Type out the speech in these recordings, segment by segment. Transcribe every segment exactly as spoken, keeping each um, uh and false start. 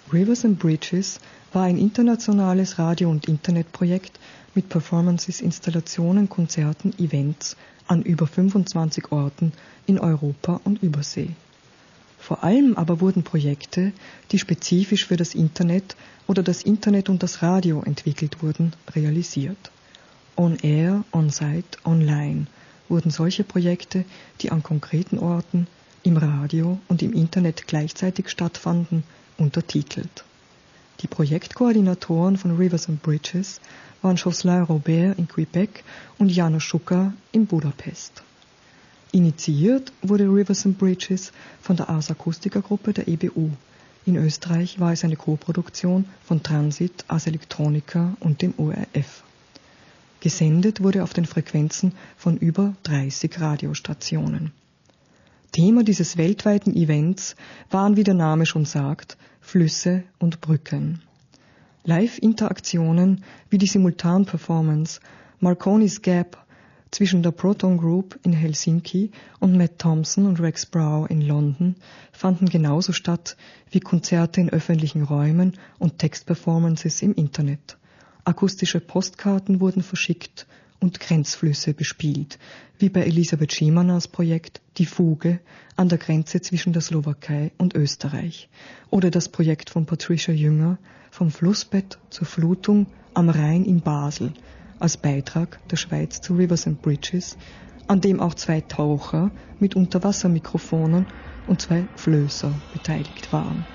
Rivers and Bridges war ein internationales Radio- und Internetprojekt mit Performances, Installationen, Konzerten, Events an über fünfundzwanzig Orten in Europa und Übersee. Vor allem aber wurden Projekte, die spezifisch für das Internet oder das Internet und das Radio entwickelt wurden, realisiert. On-Air, On-Site, Online wurden solche Projekte, die an konkreten Orten, im Radio und im Internet gleichzeitig stattfanden, untertitelt. Die Projektkoordinatoren von Rivers and Bridges waren Jocelyn Robert in Quebec und János Suka in Budapest. Initiiert wurde Rivers and Bridges von der Ars Acustica Gruppe der E B U. In Österreich war es eine Koproduktion von Transit, Ars Electronica und dem O R F. Gesendet wurde auf den Frequenzen von über dreißig Radiostationen. Thema dieses weltweiten Events waren, wie der Name schon sagt, Flüsse und Brücken. Live-Interaktionen wie die Simultan-Performance Marconi's Gap zwischen der Proton Group in Helsinki und Matt Thompson und Rex Brow in London fanden genauso statt wie Konzerte in öffentlichen Räumen und Textperformances im Internet. Akustische Postkarten wurden verschickt und Grenzflüsse bespielt, wie bei Elisabeth Schimanas Projekt Die Fuge an der Grenze zwischen der Slowakei und Österreich oder das Projekt von Patricia Jünger Vom Flussbett zur Flutung am Rhein in Basel als Beitrag der Schweiz zu Rivers and Bridges, an dem auch zwei Taucher mit Unterwassermikrofonen und zwei Flößer beteiligt waren.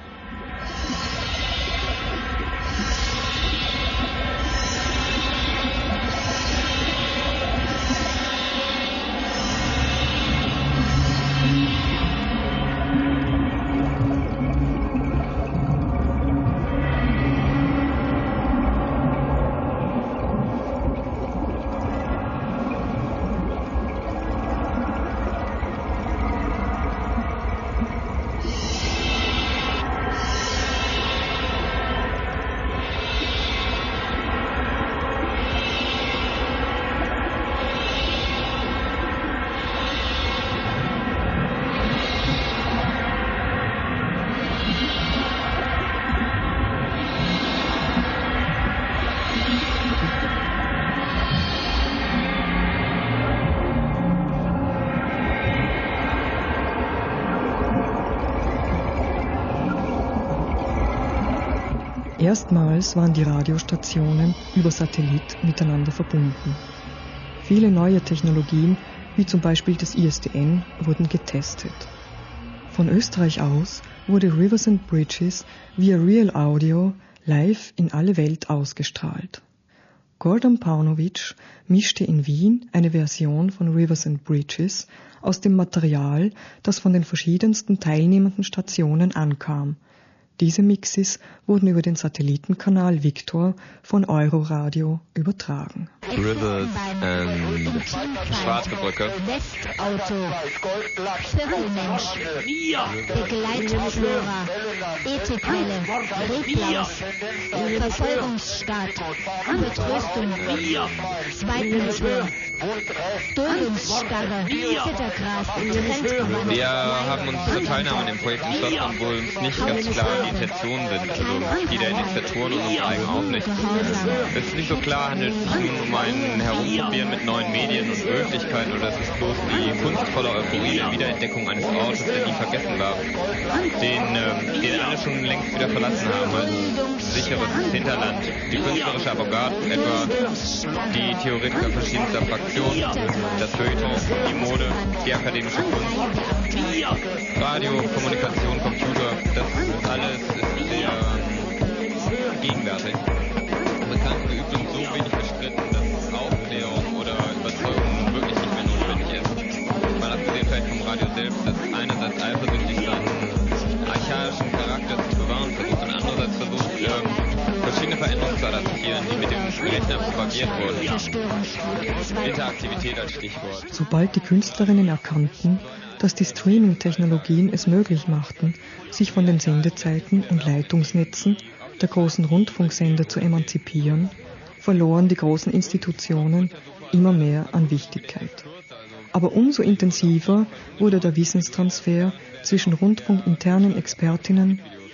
Erstmals waren die Radiostationen über Satellit miteinander verbunden. Viele neue Technologien, wie zum Beispiel das I S D N, wurden getestet. Von Österreich aus wurde Rivers and Bridges via Real Audio live in alle Welt ausgestrahlt. Gordon Paunovic mischte in Wien eine Version von Rivers and Bridges aus dem Material, das von den verschiedensten teilnehmenden Stationen ankam. Diese Mixes wurden über den Satellitenkanal Victor von Euroradio übertragen. Rivers and Schwarze Brücke. Westauto. Viertelmensch. Begleitflora. Ethikhalle. Reblaus. Verfolgungsstaat. Vertröstung. Zweitenswurf. Duldungsstarre. Zittergras. Trendgewand. Wir haben uns zur Teilnahme an dem Projekt entschlossen, obwohl uns nicht ganz klar die Intentionen sind, also die der Initiatoren und uns eigen auch nicht. Es ist nicht so klar, handelt es sich nun um ein Herumprobieren mit neuen Medien und Möglichkeiten oder es ist bloß die kunstvolle Euphorie der Wiederentdeckung eines Ortes, der nie vergessen war, den, äh, den alle schon längst wieder verlassen haben, als sicheres Hinterland. Die künstlerische Avantgarde, etwa die Theoretiker verschiedenster Fraktionen, das Feuilleton, die Mode, die akademische Kunst, Radio, Kommunikation, Computer, das alles ist sehr gegenwärtig. Bekannt, geübt und so wenig bestritten, dass Aufklärung oder Überzeugung wirklich nicht mehr notwendig ist. Mal abgesehen vielleicht vom Radio selbst, das einerseits eifersüchtig seinen archaischen Charakter zu bewahren versucht und andererseits versucht, ähm, verschiedene Veränderungen zu adaptieren, die mit dem Rechner propagiert wurden. Interaktivität als Stichwort. Sobald die Künstlerinnen erkannten, dass die Streaming-Technologien es möglich machten, sich von den Sendezeiten und Leitungsnetzen der großen Rundfunksender zu emanzipieren, verloren die großen Institutionen immer mehr an Wichtigkeit. Aber umso intensiver wurde der Wissenstransfer zwischen rundfunkinternen Expertinnen